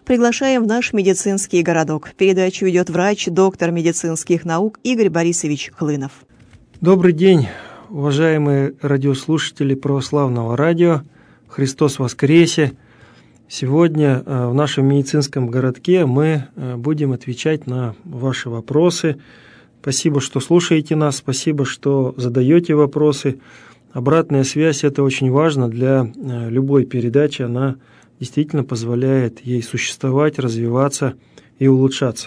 Приглашаем в наш медицинский городок. Передачу ведет врач, доктор медицинских наук Игорь Борисович Хлынов. Добрый день, уважаемые радиослушатели православного радио. Христос воскресе! Сегодня в нашем медицинском городке мы будем отвечать на ваши вопросы. Спасибо, что слушаете нас, спасибо, что задаете вопросы. Обратная связь – это очень важно для любой передачи, она действительно позволяет ей существовать, развиваться и улучшаться.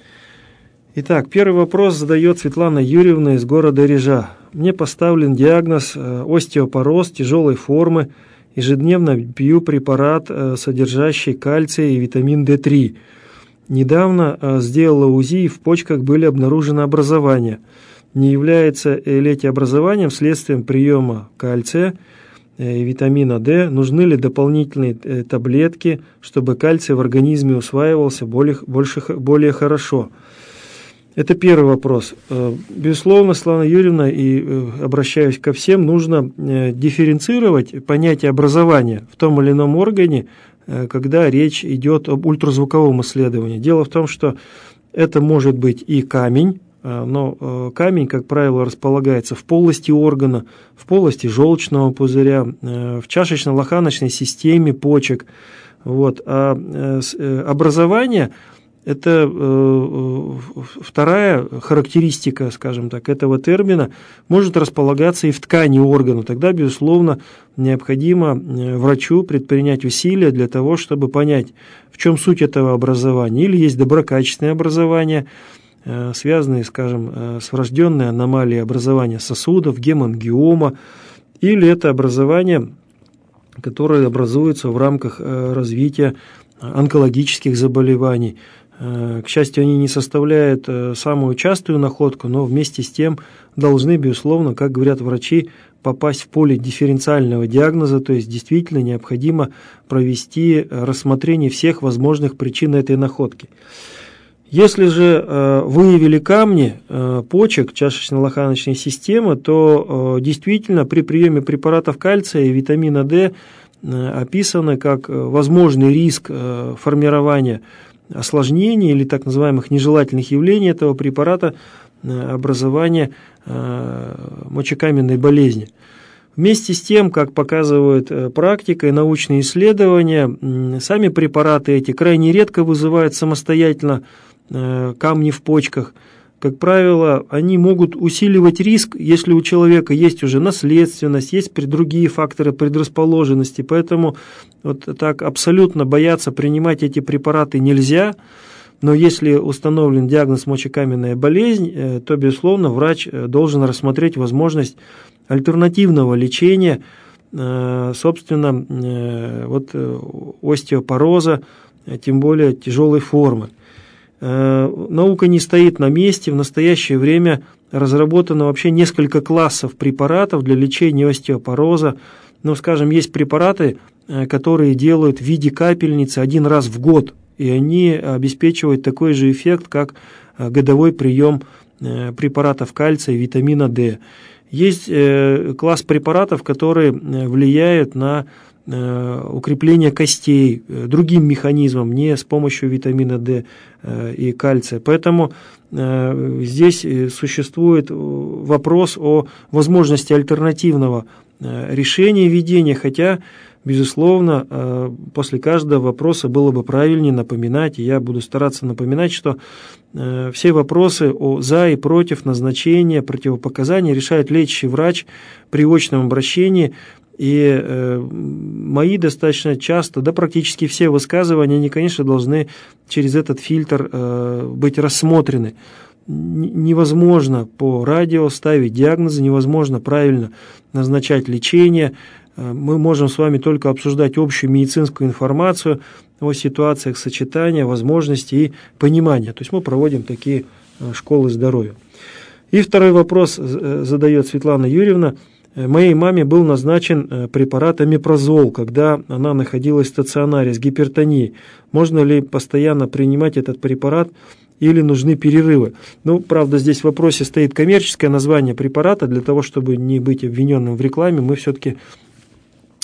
Итак, первый вопрос задает Светлана Юрьевна из города Режа. Мне поставлен диагноз остеопороз тяжелой формы. Ежедневно пью препарат, содержащий кальций и витамин D3. Недавно сделала УЗИ, и в почках были обнаружены образования. Не является ли эти образования следствием приема кальция и витамина D? Нужны ли дополнительные таблетки, чтобы кальций в организме усваивался более хорошо? Это первый вопрос. Безусловно, Светлана Юрьевна, и обращаюсь ко всем, нужно дифференцировать понятие образования в том или ином органе, когда речь идет об ультразвуковом исследовании. Дело в том, что это может быть и камень, но камень, как правило, располагается в полости органа, в полости желчного пузыря, в чашечно-лоханочной системе почек. Вот. А образование – это вторая характеристика, скажем так, этого термина, может располагаться и в ткани органа. Тогда, безусловно, необходимо врачу предпринять усилия для того, чтобы понять, в чем суть этого образования. Или есть доброкачественные образования, связанные, скажем, с врожденной аномалией образования сосудов, гемангиома, или это образование, которое образуется в рамках развития онкологических заболеваний. К счастью, они не составляют самую частую находку, но вместе с тем должны, безусловно, как говорят врачи, попасть в поле дифференциального диагноза, то есть действительно необходимо провести рассмотрение всех возможных причин этой находки. Если же выявили камни почек чашечно-лоханочной системы, то действительно при приеме препаратов кальция и витамина D описано как возможный риск формирования осложнений или так называемых нежелательных явлений этого препарата, образования мочекаменной болезни. Вместе с тем, как показывает практика и научные исследования, сами препараты эти крайне редко вызывают самостоятельно камни в почках. Как правило, они могут усиливать риск, если у человека есть уже наследственность, есть другие факторы предрасположенности. Поэтому вот так абсолютно бояться принимать эти препараты нельзя. Но если установлен диагноз мочекаменная болезнь, то, безусловно, врач должен рассмотреть возможность альтернативного лечения, собственно, остеопороза, тем более тяжелой формы. Наука не стоит на месте. В настоящее время разработано вообще несколько классов препаратов для лечения остеопороза. Скажем, есть препараты, которые делают в виде капельницы один раз в год, и они обеспечивают такой же эффект, как годовой прием препаратов кальция и витамина D. Есть класс препаратов, которые влияют на укрепление костей другим механизмом, не с помощью витамина D и кальция. Поэтому здесь существует вопрос о возможности альтернативного решения ведения, хотя, безусловно, после каждого вопроса было бы правильнее напоминать, и я буду стараться напоминать, что все вопросы о за и против назначения, противопоказания решает лечащий врач при очном обращении. И мои достаточно часто, да практически все высказывания, они, конечно, должны через этот фильтр быть рассмотрены. Невозможно по радио ставить диагнозы, невозможно правильно назначать лечение. Мы можем с вами только обсуждать общую медицинскую информацию о ситуациях сочетания, возможностей и понимания. То есть мы проводим такие школы здоровья. И второй вопрос задает Светлана Юрьевна. Моей маме был назначен препарат омепразол, когда она находилась в стационаре с гипертонией. Можно ли постоянно принимать этот препарат или нужны перерывы? Правда, здесь в вопросе стоит коммерческое название препарата. Для того, чтобы не быть обвиненным в рекламе, мы все-таки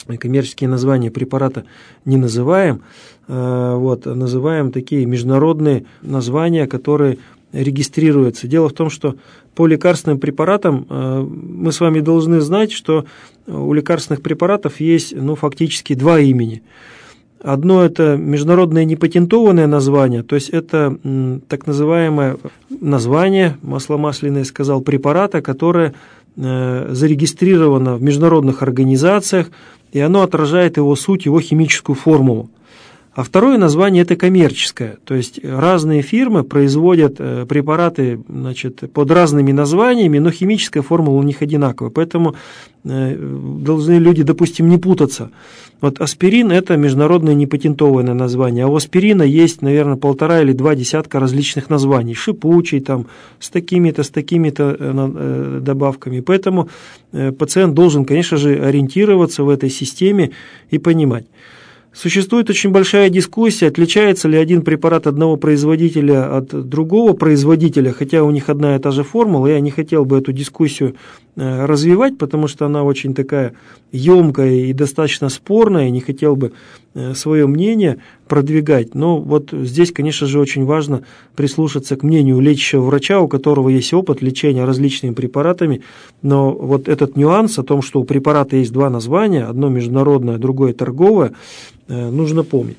коммерческие названия препарата не называем, называем такие международные названия, которые регистрируются. Дело в том, что по лекарственным препаратам мы с вами должны знать, что у лекарственных препаратов есть фактически два имени. Одно – это международное непатентованное название, то есть это так называемое название, масло-масляное сказал, препарата, которое зарегистрировано в международных организациях, и оно отражает его суть, его химическую формулу. А второе название – это коммерческое, то есть разные фирмы производят препараты, под разными названиями, но химическая формула у них одинаковая, поэтому должны люди, допустим, не путаться. Вот аспирин – это международное непатентованное название, а у аспирина есть, наверное, 1,5 или 2 десятка различных названий, шипучий, там, с такими-то добавками, поэтому пациент должен, конечно же, ориентироваться в этой системе и понимать. Существует очень большая дискуссия, отличается ли один препарат одного производителя от другого производителя, хотя у них одна и та же формула. Я не хотел бы эту дискуссию развивать, потому что она очень такая емкая и достаточно спорная, и не хотел бы свое мнение продвигать. Но вот здесь, конечно же, очень важно прислушаться к мнению лечащего врача, у которого есть опыт лечения различными препаратами. Но вот этот нюанс о том, что у препарата есть два названия, одно международное, другое торговое, нужно помнить.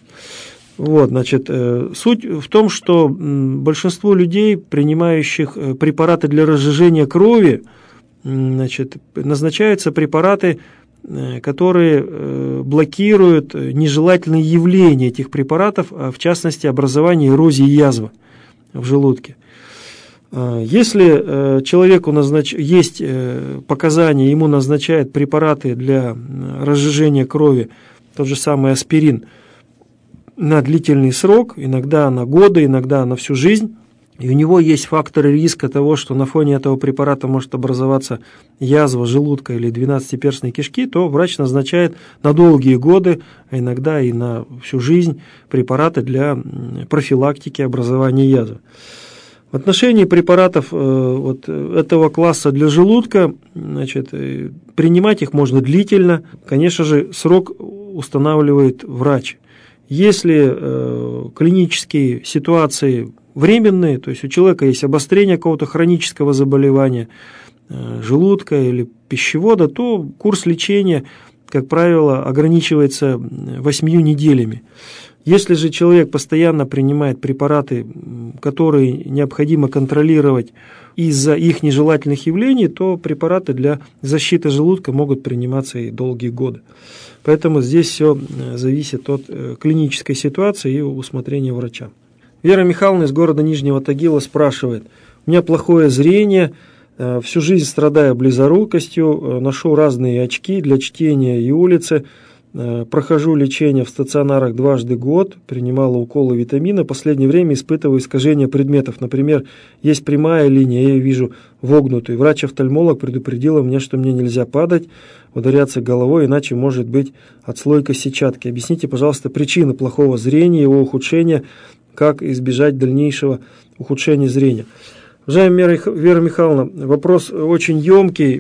Суть в том, что большинство людей, принимающих препараты для разжижения крови, назначаются препараты, которые блокируют нежелательные явления этих препаратов, в частности, образование эрозии язвы в желудке. Если человеку есть показания, ему назначают препараты для разжижения крови, тот же самый аспирин, на длительный срок, иногда на годы, иногда на всю жизнь, и у него есть факторы риска того, что на фоне этого препарата может образоваться язва желудка или двенадцатиперстной кишки, то врач назначает на долгие годы, а иногда и на всю жизнь препараты для профилактики образования язвы. В отношении препаратов этого класса для желудка, принимать их можно длительно. Конечно же, срок устанавливает врач. Если клинические ситуации временные, то есть у человека есть обострение какого-то хронического заболевания желудка или пищевода, то курс лечения, как правило, ограничивается 8 неделями. Если же человек постоянно принимает препараты, которые необходимо контролировать из-за их нежелательных явлений, то препараты для защиты желудка могут приниматься и долгие годы. Поэтому здесь все зависит от клинической ситуации и усмотрения врача. Вера Михайловна из города Нижнего Тагила спрашивает: у меня плохое зрение, всю жизнь страдаю близорукостью, ношу разные очки для чтения и улицы, прохожу лечение в стационарах дважды в год, принимала уколы витамина, в последнее время испытываю искажение предметов. Например, есть прямая линия, я ее вижу вогнутой. Врач-офтальмолог предупредила меня, что мне нельзя падать, ударяться головой, иначе может быть отслойка сетчатки. Объясните, пожалуйста, причины плохого зрения, его ухудшения, как избежать дальнейшего ухудшения зрения. Уважаемая Вера Михайловна, вопрос очень емкий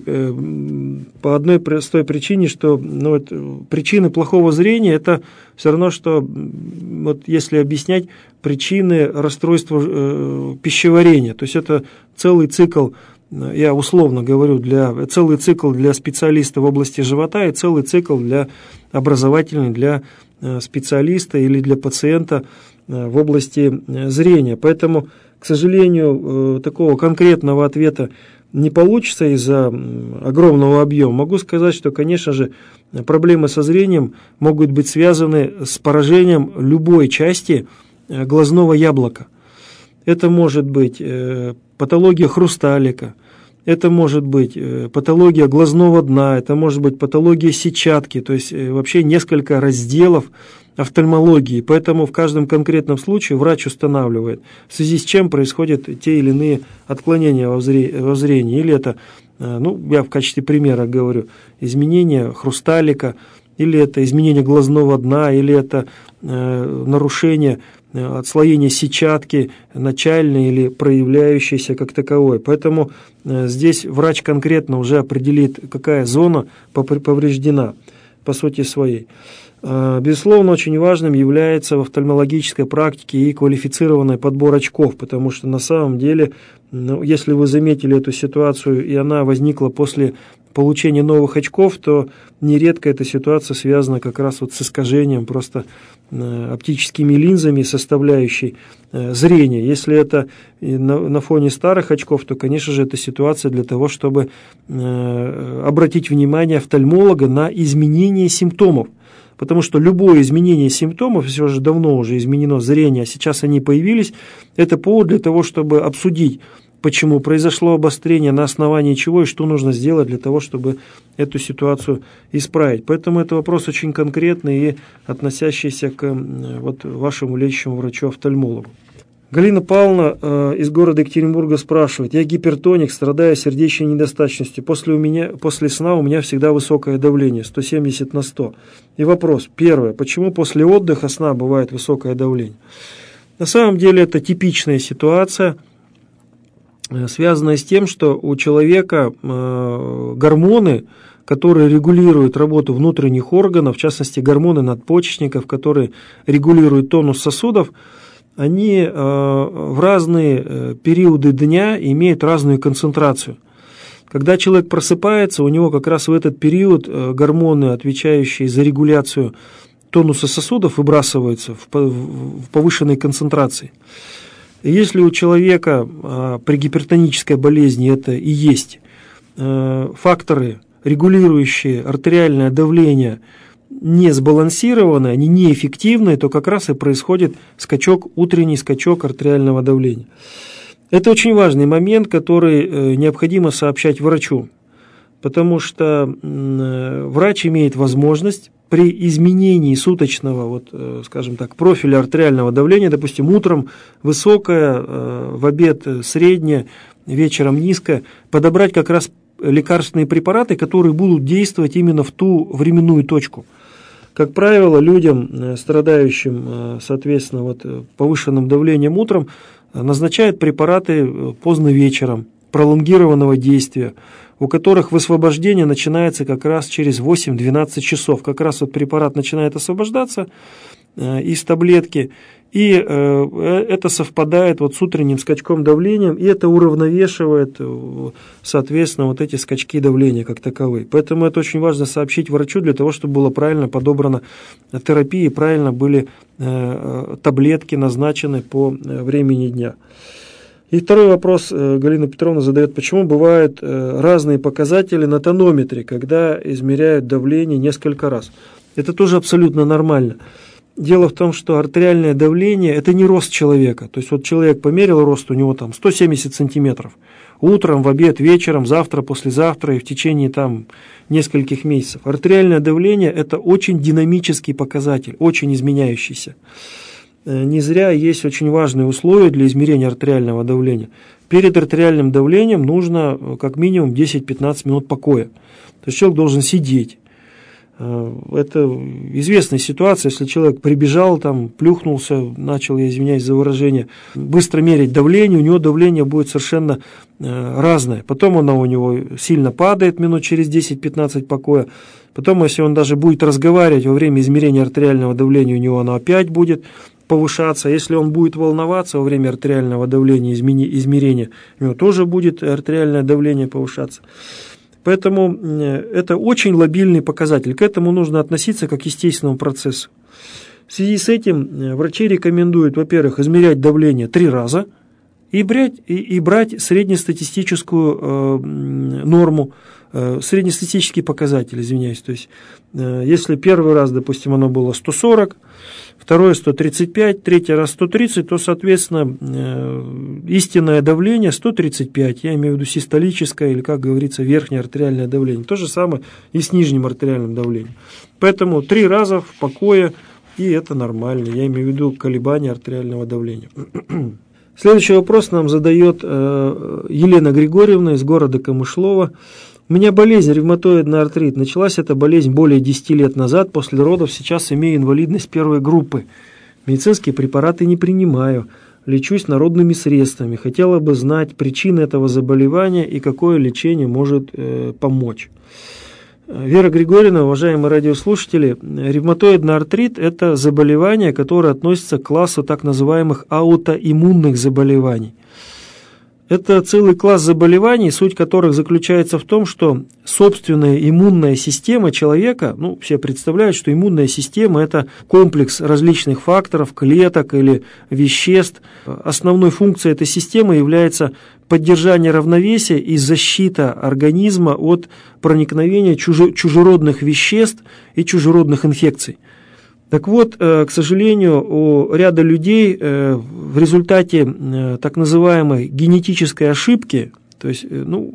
по одной простой причине, что причины плохого зрения – это все равно, что если объяснять причины расстройства пищеварения, то есть это целый цикл, я условно говорю, целый цикл для специалиста в области живота и целый цикл образовательный для специалиста или для пациента в области зрения. Поэтому, к сожалению, такого конкретного ответа не получится из-за огромного объема. Могу сказать, что, конечно же, проблемы со зрением могут быть связаны с поражением любой части глазного яблока. Это может быть патология хрусталика, это может быть патология глазного дна, это может быть патология сетчатки, то есть вообще несколько разделов офтальмологии. Поэтому в каждом конкретном случае врач устанавливает, в связи с чем происходят те или иные отклонения во зрении. Или это, я в качестве примера говорю, изменение хрусталика, или это изменение глазного дна, или это нарушение отслоение сетчатки начальной или проявляющейся как таковой. Поэтому здесь врач конкретно уже определит, какая зона повреждена. по сути своей. Безусловно, очень важным является в офтальмологической практике и квалифицированный подбор очков, потому что на самом деле, если вы заметили эту ситуацию, и она возникла после получения новых очков, то нередко эта ситуация связана как раз вот с искажением просто оптическими линзами составляющей зрения. Если это на фоне старых очков, то, конечно же, это ситуация для того, чтобы обратить внимание офтальмолога на изменение симптомов. Потому что любое изменение симптомов, все же давно уже изменено зрение, а сейчас они появились, это повод для того, чтобы обсудить, почему произошло обострение, на основании чего и что нужно сделать для того, чтобы эту ситуацию исправить. Поэтому это вопрос очень конкретный и относящийся к вашему лечащему врачу-офтальмологу. Галина Павловна из города Екатеринбурга спрашивает: я гипертоник, страдаю сердечной недостаточностью. После сна у меня всегда высокое давление, 170/100. И вопрос. Первое. Почему после отдыха сна бывает высокое давление? На самом деле это типичная ситуация, связанная с тем, что у человека гормоны, которые регулируют работу внутренних органов, в частности гормоны надпочечников, которые регулируют тонус сосудов, они в разные периоды дня имеют разную концентрацию. Когда человек просыпается, у него как раз в этот период гормоны, отвечающие за регуляцию тонуса сосудов, выбрасываются в повышенной концентрации. И если у человека при гипертонической болезни это и есть факторы, регулирующие артериальное давление, не сбалансированные, они неэффективные, то как раз и происходит утренний скачок артериального давления. Это очень важный момент, который необходимо сообщать врачу, потому что врач имеет возможность при изменении суточного, скажем так, профиля артериального давления, допустим, утром высокое, в обед среднее, вечером низкое, подобрать как раз лекарственные препараты, которые будут действовать именно в ту временную точку. Как правило, людям, страдающим, соответственно, повышенным давлением утром, назначают препараты поздно вечером, пролонгированного действия, у которых высвобождение начинается как раз через 8-12 часов. Как раз препарат начинает освобождаться из таблетки, и это совпадает с утренним скачком давления, и это уравновешивает, соответственно, эти скачки давления как таковые. Поэтому это очень важно сообщить врачу для того, чтобы была правильно подобрана терапия и правильно были таблетки назначены по времени дня. И второй вопрос Галина Петровна задает: почему бывают разные показатели на тонометре, когда измеряют давление несколько раз? Это тоже абсолютно нормально. Дело в том, что артериальное давление – это не рост человека. То есть человек померил рост, у него 170 сантиметров. Утром, в обед, вечером, завтра, послезавтра и в течение нескольких месяцев. Артериальное давление – это очень динамический показатель, очень изменяющийся. Не зря есть очень важные условия для измерения артериального давления. Перед артериальным давлением нужно как минимум 10-15 минут покоя. То есть человек должен сидеть. Это известная ситуация, если человек прибежал, плюхнулся, начал, я извиняюсь за выражение, быстро мерить давление, у него давление будет совершенно разное. Потом оно у него сильно падает минут через 10-15 покоя. Потом, если он даже будет разговаривать во время измерения артериального давления, у него оно опять будет повышаться. Если он будет волноваться во время артериального давления, измерения, у него тоже будет артериальное давление повышаться. Поэтому это очень лабильный показатель. К этому нужно относиться как к естественному процессу. В связи с этим врачи рекомендуют, во-первых, измерять давление 3 раза и брать среднестатистическую норму, среднестатистический показатель, извиняюсь. То есть, если первый раз, допустим, оно было 140, второй 135, третий раз 130, то, соответственно, истинное давление 135, я имею в виду систолическое или, как говорится, верхнее артериальное давление. То же самое и с нижним артериальным давлением. Поэтому 3 раза в покое, и это нормально, я имею в виду колебания артериального давления. Следующий вопрос нам задает Елена Григорьевна из города Камышлова. У меня болезнь ревматоидный артрит. Началась эта болезнь более 10 лет назад. После родов сейчас имею инвалидность 1 группы. Медицинские препараты не принимаю. Лечусь народными средствами. Хотела бы знать причины этого заболевания и какое лечение может помочь. Вера Григорьевна, уважаемые радиослушатели, ревматоидный артрит – это заболевание, которое относится к классу так называемых аутоиммунных заболеваний. Это целый класс заболеваний, суть которых заключается в том, что собственная иммунная система человека, все представляют, что иммунная система – это комплекс различных факторов, клеток или веществ. Основной функцией этой системы является поддержание равновесия и защита организма от проникновения чужеродных веществ и чужеродных инфекций. Так вот, к сожалению, у ряда людей в результате так называемой генетической ошибки, то есть,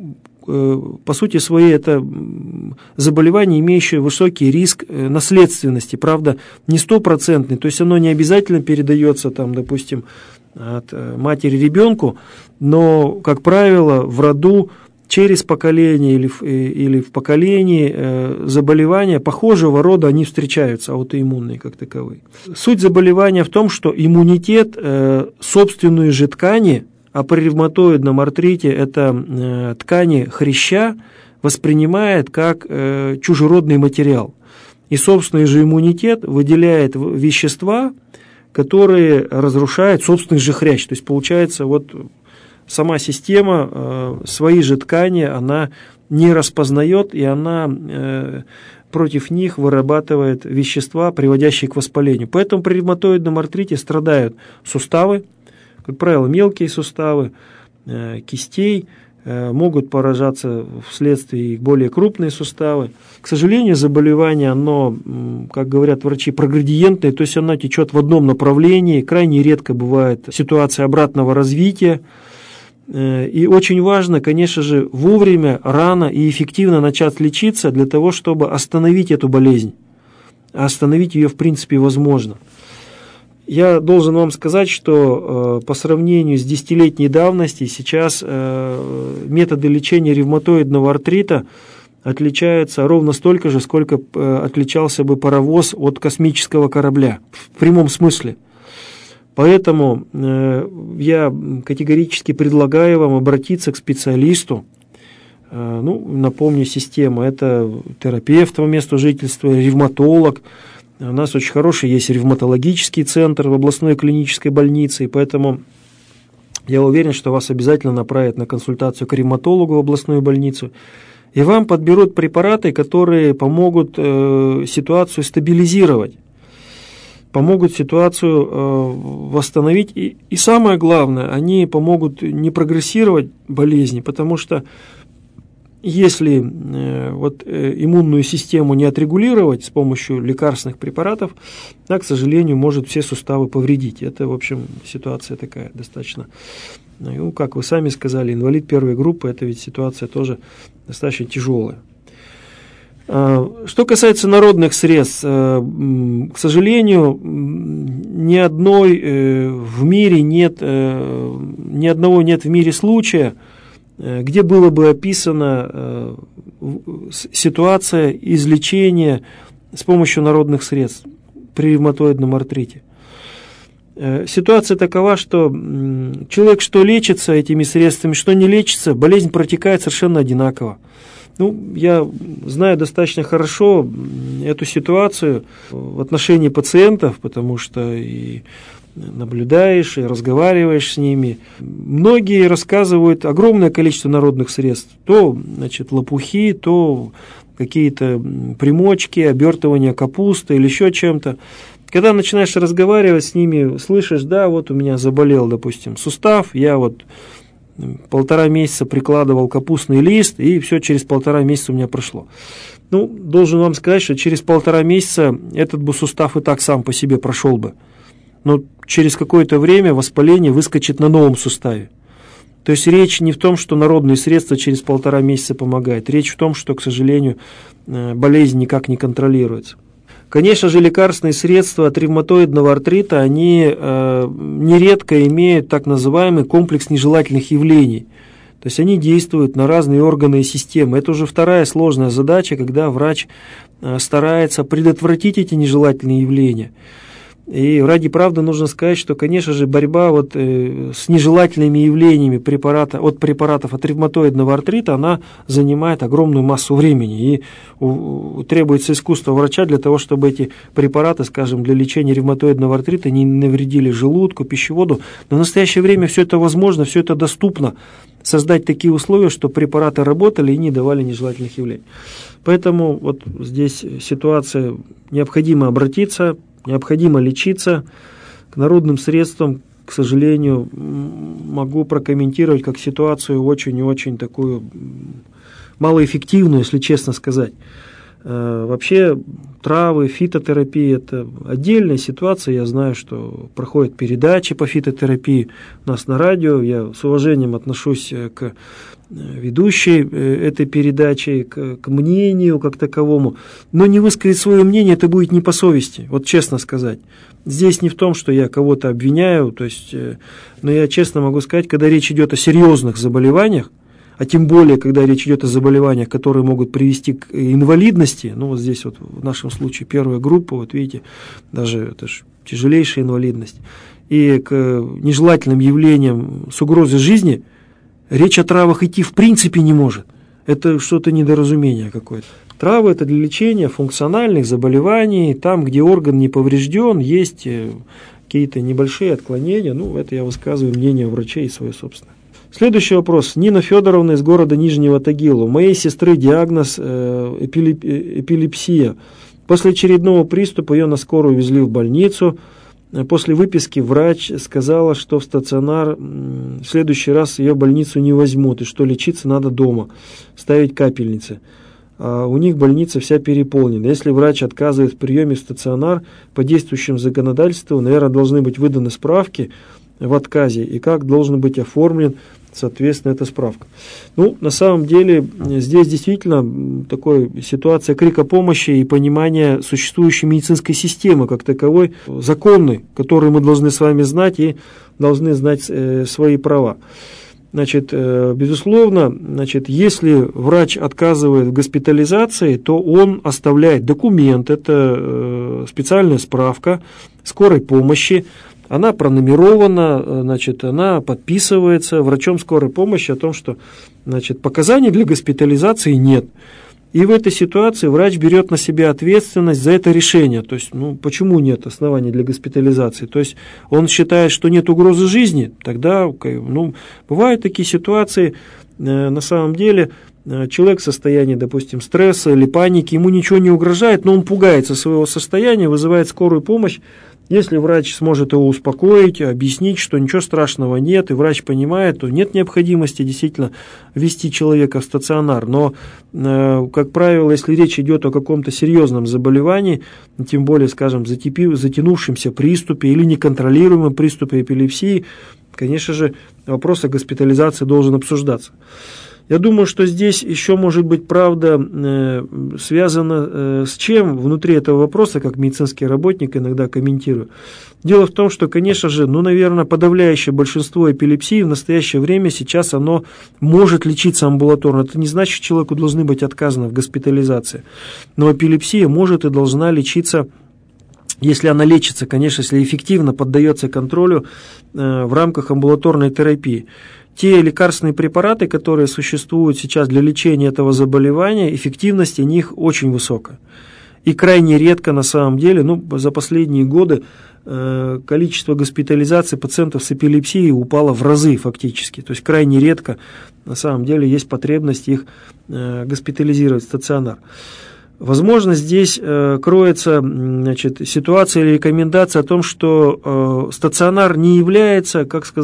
по сути своей, это заболевание, имеющее высокий риск наследственности, правда, не стопроцентный, то есть оно не обязательно передается, допустим, от матери ребенку, но, как правило, в роду через поколение или в поколении заболевания похожего рода, они встречаются, аутоиммунные как таковые. Суть заболевания в том, что иммунитет собственные же ткани, а при ревматоидном артрите это ткани хряща, воспринимает как чужеродный материал. И собственный же иммунитет выделяет вещества, которые разрушают собственный же хрящ. То есть получается сама система, свои же ткани, она не распознает, и она против них вырабатывает вещества, приводящие к воспалению. Поэтому при ревматоидном артрите страдают суставы, как правило, мелкие суставы, кистей, могут поражаться вследствие их более крупные суставы. К сожалению, заболевание, оно, как говорят врачи, проградиентное, то есть оно течет в одном направлении, крайне редко бывает ситуация обратного развития. И очень важно, конечно же, вовремя, рано и эффективно начать лечиться для того, чтобы остановить эту болезнь. А остановить ее, в принципе, возможно. Я должен вам сказать, что по сравнению с десятилетней давностью сейчас методы лечения ревматоидного артрита отличаются ровно столько же, сколько отличался бы паровоз от космического корабля, в прямом смысле. Поэтому я категорически предлагаю вам обратиться к специалисту. Напомню, система – это терапевт по месту жительства, ревматолог. У нас очень хороший есть ревматологический центр в областной клинической больнице, и поэтому я уверен, что вас обязательно направят на консультацию к ревматологу в областную больницу, и вам подберут препараты, которые помогут ситуацию стабилизировать, помогут ситуацию восстановить, и самое главное, они помогут не прогрессировать болезни, потому что если иммунную систему не отрегулировать с помощью лекарственных препаратов, к сожалению, может все суставы повредить. Это, в общем, ситуация такая достаточно, как вы сами сказали, инвалид первой группы, это ведь ситуация тоже достаточно тяжелая. Что касается народных средств, к сожалению, ни одного нет в мире случая, где было бы описана ситуация излечения с помощью народных средств при ревматоидном артрите. Ситуация такова, что человек, что лечится этими средствами, что не лечится, болезнь протекает совершенно одинаково. Я знаю достаточно хорошо эту ситуацию в отношении пациентов, потому что и наблюдаешь, и разговариваешь с ними. Многие рассказывают огромное количество народных средств. То, лопухи, то какие-то примочки, обертывания капусты или еще чем-то. Когда начинаешь разговаривать с ними, слышишь, у меня заболел, допустим, сустав, я 1,5 месяца прикладывал капустный лист, и все через 1,5 месяца у меня прошло. Должен вам сказать, что через 1,5 месяца этот бы сустав и так сам по себе прошел бы. Но через какое-то время воспаление выскочит на новом суставе. То есть речь не в том, что народные средства через 1,5 месяца помогают. Речь в том, что, к сожалению, болезнь никак не контролируется. Конечно же, лекарственные средства от ревматоидного артрита, они нередко имеют так называемый комплекс нежелательных явлений. То есть они действуют на разные органы и системы. Это уже вторая сложная задача, когда врач старается предотвратить эти нежелательные явления. И ради правды нужно сказать, что, конечно же, борьба с нежелательными явлениями от препаратов от ревматоидного артрита, она занимает огромную массу времени. И требуется искусство врача для того, чтобы эти препараты, скажем, для лечения ревматоидного артрита не навредили желудку, пищеводу. Но в настоящее время все это возможно, все это доступно. Создать такие условия, чтобы препараты работали и не давали нежелательных явлений. Поэтому вот здесь ситуация, необходимо обратиться, необходимо лечиться. К народным средствам, к сожалению, могу прокомментировать как ситуацию очень и очень такую малоэффективную, если честно сказать. Вообще травы, фитотерапия – это отдельная ситуация. Я знаю, что проходят передачи по фитотерапии у нас на радио. Я с уважением отношусь к ведущей этой передачи, к мнению как таковому. Но не высказать свое мнение – это будет не по совести, вот честно сказать. Здесь не в том, что я кого-то обвиняю, но я честно могу сказать, когда речь идет о серьезных заболеваниях, а тем более, когда речь идет о заболеваниях, которые могут привести к инвалидности, вот здесь вот в нашем случае первая группа, вот видите, даже это же тяжелейшая инвалидность, и к нежелательным явлениям с угрозой жизни, речь о травах идти в принципе не может. Это что-то недоразумение какое-то. Травы – это для лечения функциональных заболеваний, там, где орган не поврежден, есть какие-то небольшие отклонения, это я высказываю мнение врачей свое собственное. Следующий вопрос. Нина Федоровна из города Нижнего Тагила. У моей сестры диагноз эпилепсия. После очередного приступа ее на скорую увезли в больницу. После выписки врач сказала, что в стационар в следующий раз ее в больницу не возьмут, и что лечиться надо дома, ставить капельницы. А у них больница вся переполнена. Если врач отказывает в приеме в стационар, по действующему законодательству, наверное, должны быть выданы справки в отказе, и как должен быть оформлен, соответственно, эта справка. На самом деле, здесь действительно такая ситуация крика помощи и понимания существующей медицинской системы как таковой, законной, которую мы должны с вами знать и должны знать свои права. Безусловно, если врач отказывает в госпитализации, то он оставляет документ, это специальная справка скорой помощи. Она пронумерована, она подписывается врачом скорой помощи о том, что показаний для госпитализации нет. И в этой ситуации врач берет на себя ответственность за это решение. То есть, почему нет оснований для госпитализации? То есть, он считает, что нет угрозы жизни, тогда, бывают такие ситуации, на самом деле, человек в состоянии, допустим, стресса или паники, ему ничего не угрожает, но он пугается своего состояния, вызывает скорую помощь. Если врач сможет его успокоить, объяснить, что ничего страшного нет, и врач понимает, то нет необходимости действительно вести человека в стационар. Но, как правило, если речь идет о каком-то серьезном заболевании, тем более, скажем, затянувшемся приступе или неконтролируемом приступе эпилепсии, конечно же, вопрос о госпитализации должен обсуждаться. Я думаю, что здесь еще может быть правда связана с чем внутри этого вопроса, как медицинский работник иногда комментирую. Дело в том, что, конечно же, наверное, подавляющее большинство эпилепсии в настоящее время сейчас оно может лечиться амбулаторно. Это не значит, что человеку должны быть отказано в госпитализации. Но эпилепсия может и должна лечиться, если она лечится, конечно, если эффективно поддается контролю в рамках амбулаторной терапии. Те лекарственные препараты, которые существуют сейчас для лечения этого заболевания, эффективность у них очень высокая. И крайне редко, на самом деле, за последние годы количество госпитализаций пациентов с эпилепсией упало в разы фактически. То есть крайне редко, на самом деле, есть потребность их госпитализировать в стационар. Возможно, здесь кроется ситуация или рекомендация о том, что стационар не является,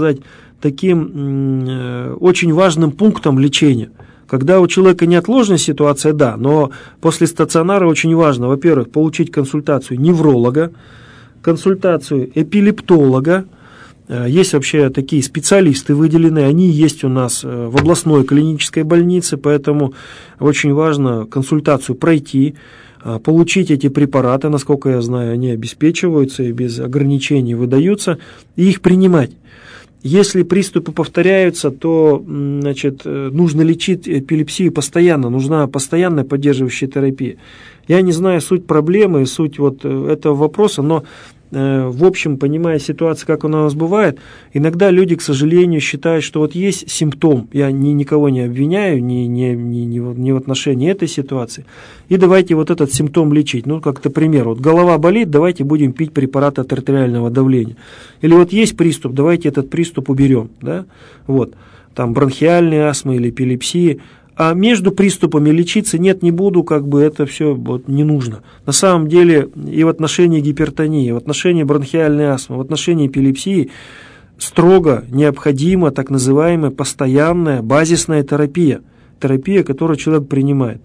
таким очень важным пунктом лечения. Когда у человека неотложная ситуация, да, но после стационара очень важно, во-первых, получить консультацию невролога, консультацию эпилептолога. Есть вообще такие специалисты выделены, они есть у нас в областной клинической больнице, поэтому очень важно консультацию пройти, получить эти препараты, насколько я знаю, они обеспечиваются и без ограничений выдаются, и их принимать. Если приступы повторяются, то нужно лечить эпилепсию постоянно, нужна постоянная поддерживающая терапия. Я не знаю суть проблемы, суть вот этого вопроса, но в общем, понимая ситуацию, как она у нас бывает, иногда люди, к сожалению, считают, что вот есть симптом, я никого не обвиняю, ни в отношении этой ситуации, и давайте вот этот симптом лечить. Ну, как-то пример, вот голова болит, давайте будем пить препарат от артериального давления. Или вот есть приступ, давайте этот приступ уберем, да, вот, там бронхиальной астмы или эпилепсии. А между приступами лечиться нет, не буду, как бы это все вот не нужно. На самом деле и в отношении гипертонии, и в отношении бронхиальной астмы, в отношении эпилепсии строго необходима так называемая постоянная базисная терапия. Терапия, которую человек принимает.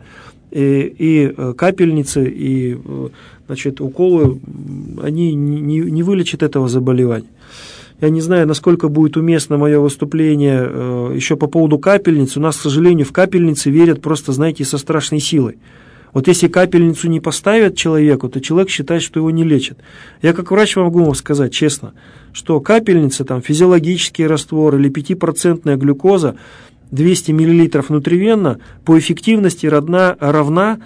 И капельницы, и значит, уколы, они не вылечат этого заболевания. Я не знаю, насколько будет уместно мое выступление еще по поводу капельниц. У нас, к сожалению, в капельницы верят просто, знаете, со страшной силой. Вот если капельницу не поставят человеку, то человек считает, что его не лечат. Я как врач могу вам сказать честно, что капельница, там, физиологический раствор или 5% глюкоза, 200 мл внутривенно, по эффективности равна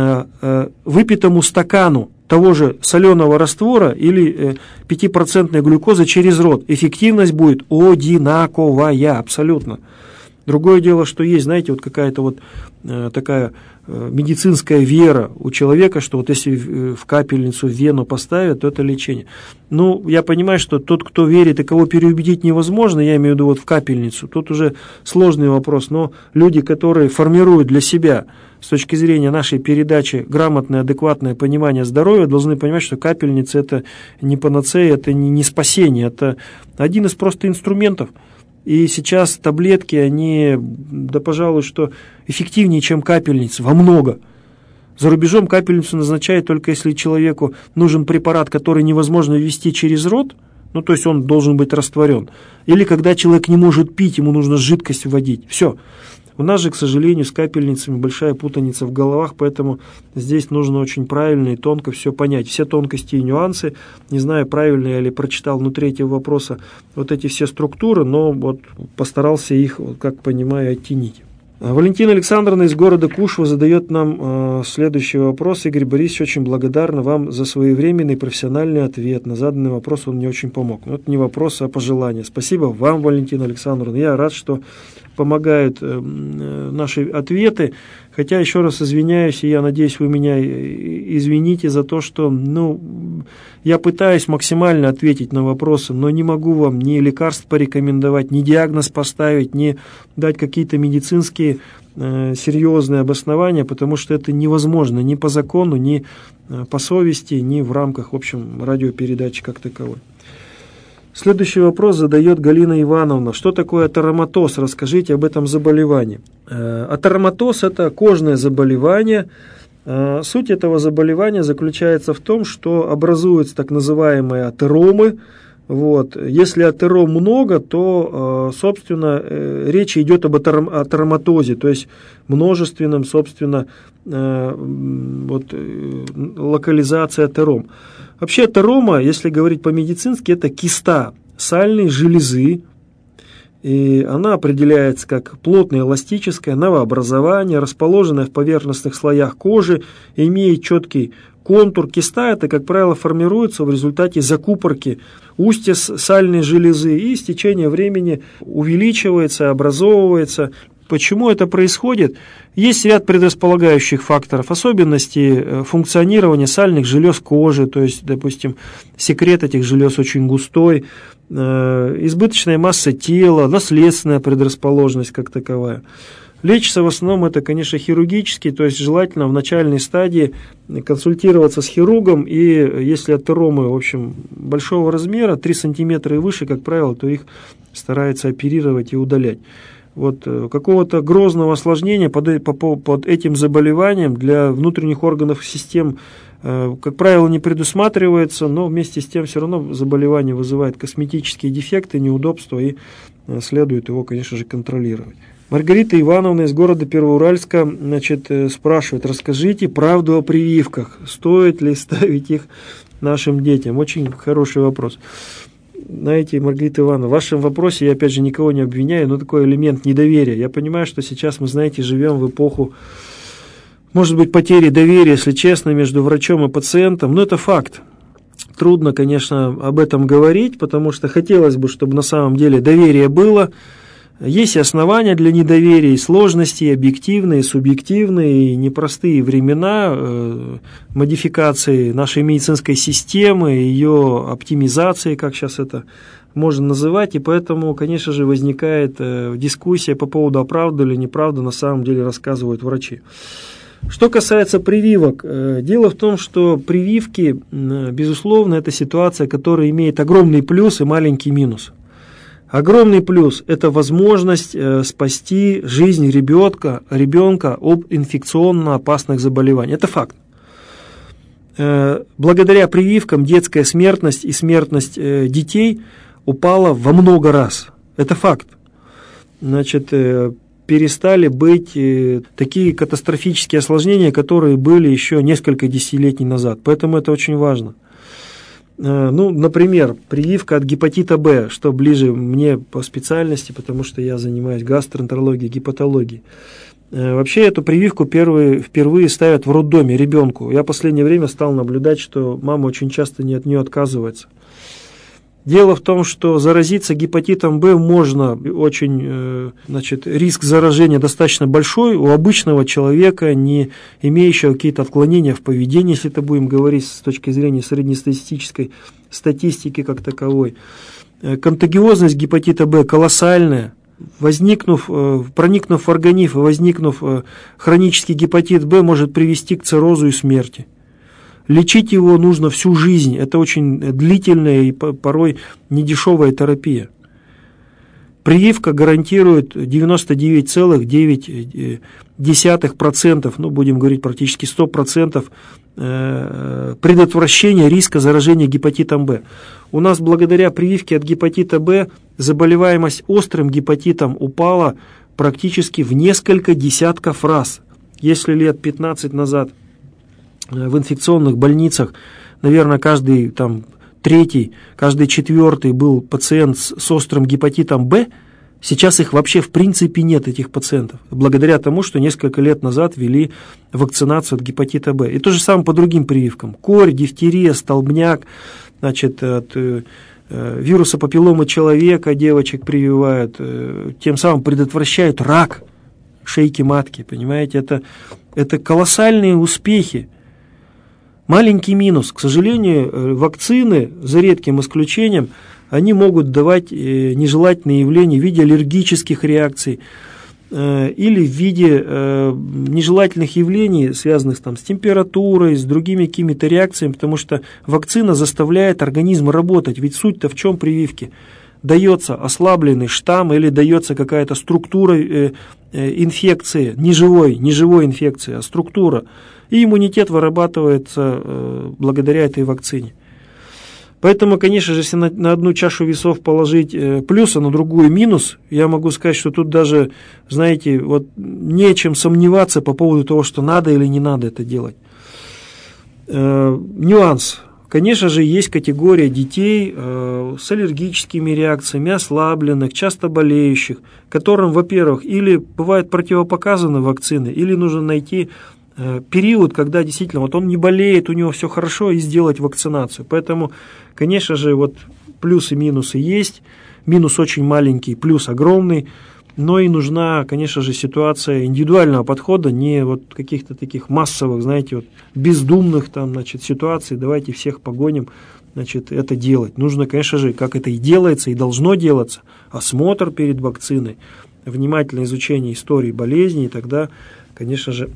выпитому стакану того же соленого раствора или 5% глюкозы через рот. Эффективность будет одинаковая абсолютно. Другое дело, что есть, знаете, вот какая-то вот такая медицинская вера у человека, что вот если в капельницу, в вену поставят, то это лечение. Ну, я понимаю, что тот, кто верит и кого переубедить невозможно, я имею в виду вот в капельницу, тут уже сложный вопрос, но люди, которые формируют для себя с точки зрения нашей передачи грамотное, адекватное понимание здоровья, должны понимать, что капельница – это не панацея, это не спасение, это один из просто инструментов. И сейчас таблетки, они, да, пожалуй, что эффективнее, чем капельницы, во много. За рубежом капельницу назначают только если человеку нужен препарат, который невозможно ввести через рот, ну, то есть он должен быть растворен. Или когда человек не может пить, ему нужно жидкость вводить. Все. У нас же, к сожалению, с капельницами большая путаница в головах, поэтому здесь нужно очень правильно и тонко все понять. Все тонкости и нюансы. Не знаю, правильно я ли прочитал внутри этого вопроса вот эти все структуры, но вот постарался их, как понимаю, оттенить. Валентина Александровна из города Кушва задает нам следующий вопрос. Игорь Борисович, очень благодарна вам за своевременный профессиональный ответ. На заданный вопрос он мне очень помог. Но это не вопрос, а пожелание. Спасибо вам, Валентина Александровна. Я рад, что помогают наши ответы. Хотя, еще раз извиняюсь, и я надеюсь, вы меня извините за то, что я пытаюсь максимально ответить на вопросы, но не могу вам ни лекарств порекомендовать, ни диагноз поставить, ни дать какие-то медицинские серьезные обоснования, потому что это невозможно ни по закону, ни по совести, ни в рамках, в общем, радиопередачи как таковой. Следующий вопрос задает Галина Ивановна. Что такое атероматоз? Расскажите об этом заболевании. Атероматоз – это кожное заболевание. Суть этого заболевания заключается в том, что образуются так называемые атеромы. Вот. Если атером много, то, собственно, речь идет об атероматозе, то есть множественном, собственно, локализации атером. Вообще атерома, если говорить по-медицински, это киста сальной железы, и она определяется как плотное эластическое новообразование, расположенное в поверхностных слоях кожи, имеет четкий контур. Киста это, как правило, формируется в результате закупорки устья сальной железы и с течением времени увеличивается, образовывается. Почему это происходит? Есть ряд предрасполагающих факторов, особенности функционирования сальных желез кожи, то есть, допустим, секрет этих желез очень густой, избыточная масса тела, наследственная предрасположенность как таковая. Лечится в основном это, конечно, хирургически, то есть желательно в начальной стадии консультироваться с хирургом, и если атеромы, в общем, большого размера, 3 сантиметра и выше, как правило, то их стараются оперировать и удалять. Вот какого-то грозного осложнения под этим заболеванием для внутренних органов систем, как правило, не предусматривается, но вместе с тем все равно заболевание вызывает косметические дефекты, неудобства, и следует его, конечно же, контролировать. Маргарита Ивановна из города Первоуральска, спрашивает: расскажите правду о прививках, стоит ли ставить их нашим детям? Очень хороший вопрос. Знаете, Маргарита Ивановна, в вашем вопросе я, опять же, никого не обвиняю, но такой элемент недоверия. Я понимаю, что сейчас мы, знаете, живем в эпоху может быть потери доверия, если честно, между врачом и пациентом, но это факт. Трудно, конечно, об этом говорить, потому что хотелось бы, чтобы на самом деле доверие было. Есть и основания для недоверия, и сложности, и объективные, и субъективные, и непростые времена модификации нашей медицинской системы, ее оптимизации, как сейчас это можно называть, и поэтому, конечно же, возникает дискуссия по поводу, правду или неправду на самом деле рассказывают врачи. Что касается прививок, дело в том, что прививки, безусловно, это ситуация, которая имеет огромный плюс и маленький минус. Огромный плюс – это возможность спасти жизнь ребенка от инфекционно опасных заболеваний. Это факт. Благодаря прививкам детская смертность и смертность детей упала во много раз. Это факт. Значит, перестали быть такие катастрофические осложнения, которые были еще несколько десятилетий назад. Поэтому это очень важно. Ну, например, прививка от гепатита Б, что ближе мне по специальности, потому что я занимаюсь гастроэнтерологией, гепатологией. Вообще эту прививку впервые ставят в роддоме ребенку. Я в последнее время стал наблюдать, что мама очень часто от нее отказывается. Дело в том, что заразиться гепатитом Б можно, риск заражения достаточно большой у обычного человека, не имеющего какие-то отклонения в поведении, если это будем говорить с точки зрения среднестатистической статистики как таковой. Контагиозность гепатита Б колоссальная. Проникнув в организм и возникнув хронический гепатит Б, может привести к циррозу и смерти. Лечить его нужно всю жизнь. Это очень длительная и порой недешевая терапия. Прививка гарантирует 99,9%, ну, будем говорить практически 100% предотвращения риска заражения гепатитом Б. У нас благодаря прививке от гепатита Б заболеваемость острым гепатитом упала практически в несколько десятков раз. Если лет 15 назад в инфекционных больницах, наверное, каждый третий, каждый четвертый был пациент с острым гепатитом Б, сейчас их вообще в принципе нет, этих пациентов, благодаря тому, что несколько лет назад ввели вакцинацию от гепатита Б. И то же самое по другим прививкам. Корь, дифтерия, столбняк, от вируса папилломы человека девочек прививают, тем самым предотвращают рак шейки матки, понимаете, это колоссальные успехи. Маленький минус. К сожалению, вакцины, за редким исключением, они могут давать нежелательные явления в виде аллергических реакций или в виде нежелательных явлений, связанных с температурой, с другими какими-то реакциями, потому что вакцина заставляет организм работать. Ведь суть-то в чем прививки? Дается ослабленный штамм или дается какая-то структура инфекции, не живой инфекции, а структура. И иммунитет вырабатывается благодаря этой вакцине. Поэтому, конечно же, если на одну чашу весов положить плюс, а на другую минус, я могу сказать, что тут даже, знаете, нечем сомневаться по поводу того, что надо или не надо это делать. Нюанс. Конечно же, есть категория детей с аллергическими реакциями, ослабленных, часто болеющих, которым, во-первых, или бывают противопоказаны вакцины, или нужно найти период, когда действительно он не болеет, у него все хорошо, и сделать вакцинацию. Поэтому, конечно же, плюсы и минусы есть. Минус очень маленький, плюс огромный. Но и нужна, конечно же, ситуация индивидуального подхода, не каких-то таких массовых, знаете, бездумных ситуаций. Давайте всех погоним, это делать. Нужно, конечно же, как это и делается, и должно делаться, осмотр перед вакциной, внимательное изучение истории болезни, и тогда, конечно же,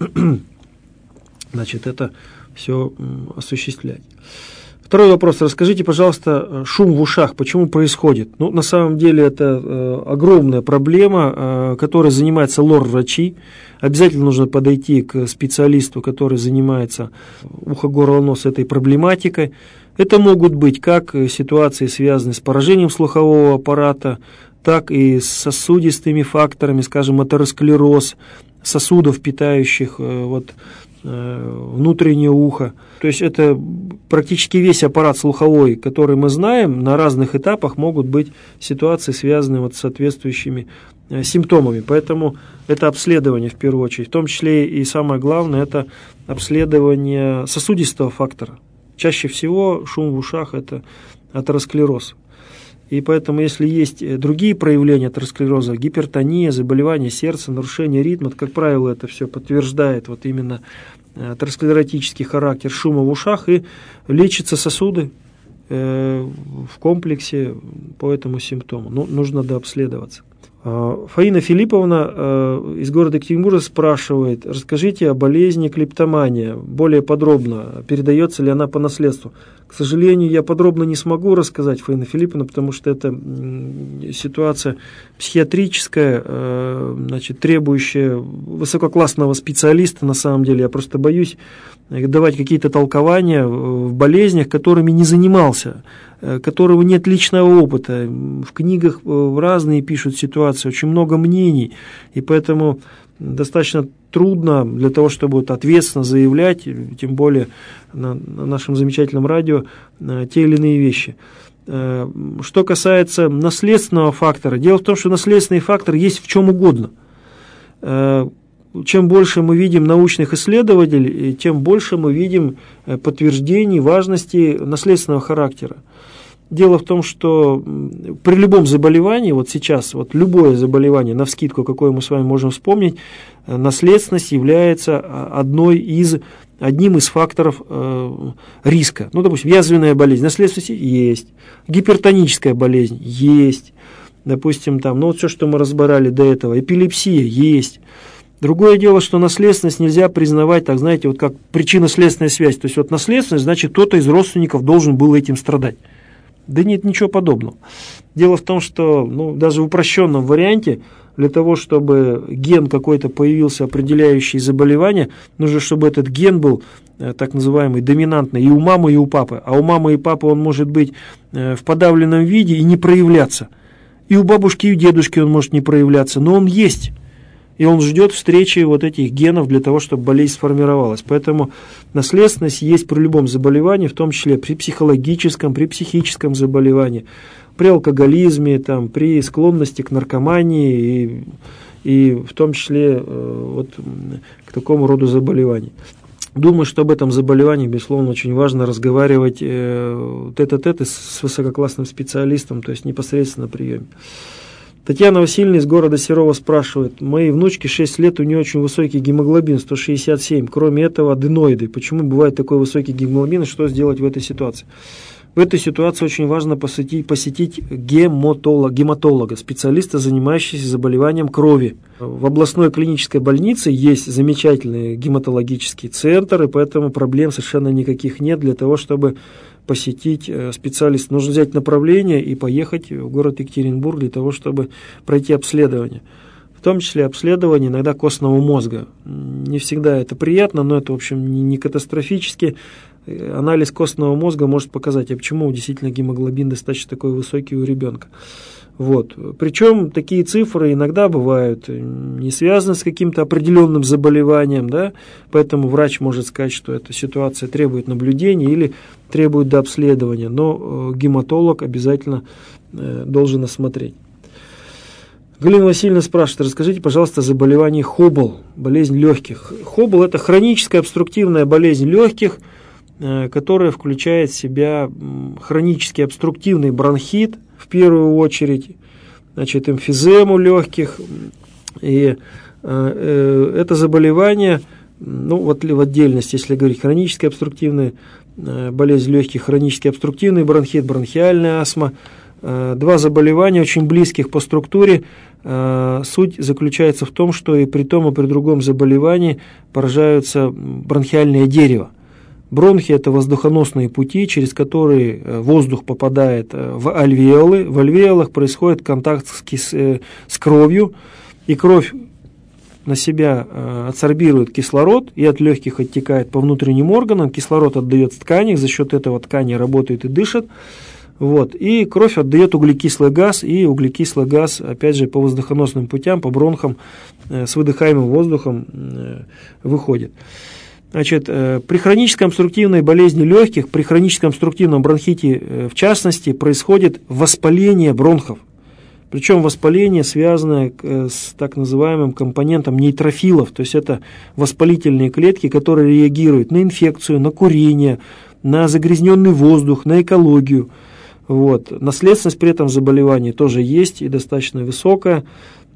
это все осуществлять. Второй вопрос. Расскажите, пожалуйста, шум в ушах, почему происходит? На самом деле, это огромная проблема, которой занимаются лор-врачи. Обязательно нужно подойти к специалисту, который занимается ухо-горло-нос этой проблематикой. Это могут быть как ситуации, связанные с поражением слухового аппарата, так и с сосудистыми факторами, скажем, атеросклероз сосудов, питающих внутреннее ухо. То есть это практически весь аппарат слуховой, который мы знаем, на разных этапах могут быть ситуации, связанные вот с соответствующими симптомами. Поэтому это обследование в первую очередь. В том числе и самое главное, это обследование сосудистого фактора. Чаще всего шум в ушах – это атеросклероз. И поэтому, если есть другие проявления атеросклероза, гипертония, заболевания сердца, нарушение ритма, как правило, это все подтверждает вот именно атеросклеротический характер шума в ушах, и лечатся сосуды в комплексе по этому симптому. Но нужно дообследоваться. Фаина Филипповна из города Екатеринбурга спрашивает: расскажите о болезни клептомания более подробно, передается ли она по наследству. К сожалению, я подробно не смогу рассказать, Фаина Филипповна, потому что это ситуация психиатрическая, значит, требующая высококлассного специалиста. На самом деле я просто боюсь давать какие-то толкования в болезнях, которыми не занимался, которого нет личного опыта. В книгах разные пишут ситуации, очень много мнений, и поэтому достаточно трудно для того, чтобы вот ответственно заявлять, тем более на нашем замечательном радио, те или иные вещи. Что касается наследственного фактора, дело в том, что наследственный фактор есть в чем угодно. Чем больше мы видим научных исследователей, тем больше мы видим подтверждений важности наследственного характера. Дело в том, что при любом заболевании, вот сейчас, вот любое заболевание, навскидку, какое мы с вами можем вспомнить, наследственность является одним из факторов риска. Ну, допустим, язвенная болезнь, наследственность есть, гипертоническая болезнь есть, допустим, там, ну, вот все, что мы разбирали до этого, эпилепсия есть. Другое дело, что наследственность нельзя признавать, так знаете, вот как причинно-следственная связь. То есть вот наследственность, значит, кто-то из родственников должен был этим страдать. Да нет, ничего подобного. Дело в том, что даже в упрощенном варианте, для того, чтобы ген какой-то появился, определяющий заболевание, нужно, чтобы этот ген был так называемый доминантный и у мамы, и у папы. А у мамы и папы он может быть в подавленном виде и не проявляться. И у бабушки, и у дедушки он может не проявляться, но он есть. И он ждет встречи вот этих генов для того, чтобы болезнь сформировалась. Поэтому наследственность есть при любом заболевании, в том числе при психологическом, при психическом заболевании, при алкоголизме, там, при склонности к наркомании и в том числе вот к такому роду заболеваний. Думаю, что об этом заболевании, безусловно, очень важно разговаривать тет-а-тет с высококлассным специалистом, то есть непосредственно на приеме. Татьяна Васильевна из города Серова спрашивает: моей внучке 6 лет, у нее очень высокий гемоглобин, 167. Кроме этого, аденоиды. Почему бывает такой высокий гемоглобин и что сделать в этой ситуации? В этой ситуации очень важно посетить гематолога, специалиста, занимающегося заболеванием крови. В областной клинической больнице есть замечательный гематологический центр, и поэтому проблем совершенно никаких нет для того, чтобы посетить специалиста. Нужно взять направление и поехать в город Екатеринбург для того, чтобы пройти обследование. В том числе обследование иногда костного мозга. Не всегда это приятно, но это, в общем, не катастрофически. Анализ костного мозга может показать, а почему действительно гемоглобин достаточно такой высокий у ребенка. Вот. Причем такие цифры иногда бывают не связаны с каким-то определенным заболеванием, да? Поэтому врач может сказать, что эта ситуация требует наблюдения или требует дообследования, но гематолог обязательно должен осмотреть. Галина Васильевна спрашивает: расскажите, пожалуйста, о заболевании Хоббл, болезнь легких. Хоббл – это хроническая обструктивная болезнь легких, которая включает в себя хронический обструктивный бронхит, в первую очередь, значит, эмфизему легких. И это заболевание, вот в отдельности, если говорить, хроническая обструктивная болезнь легких, хронический обструктивный бронхит, бронхиальная астма, два заболевания очень близких по структуре. Суть заключается в том, что и при том, и при другом заболевании поражаются бронхиальное дерево. Бронхи – это воздухоносные пути, через которые воздух попадает в альвеолы. В альвеолах происходит контакт с кровью, и кровь на себя адсорбирует кислород и от легких оттекает по внутренним органам. Кислород отдает в ткани, за счет этого ткани работают и дышат. Вот. И кровь отдает углекислый газ, и углекислый газ, опять же, по воздухоносным путям, по бронхам с выдыхаемым воздухом выходит. Значит, при хронической обструктивной болезни легких, при хроническом обструктивном бронхите в частности, происходит воспаление бронхов. Причем воспаление, связанное с так называемым компонентом нейтрофилов, то есть это воспалительные клетки, которые реагируют на инфекцию, на курение, на загрязненный воздух, на экологию. Вот. Наследственность при этом заболевания тоже есть и достаточно высокая.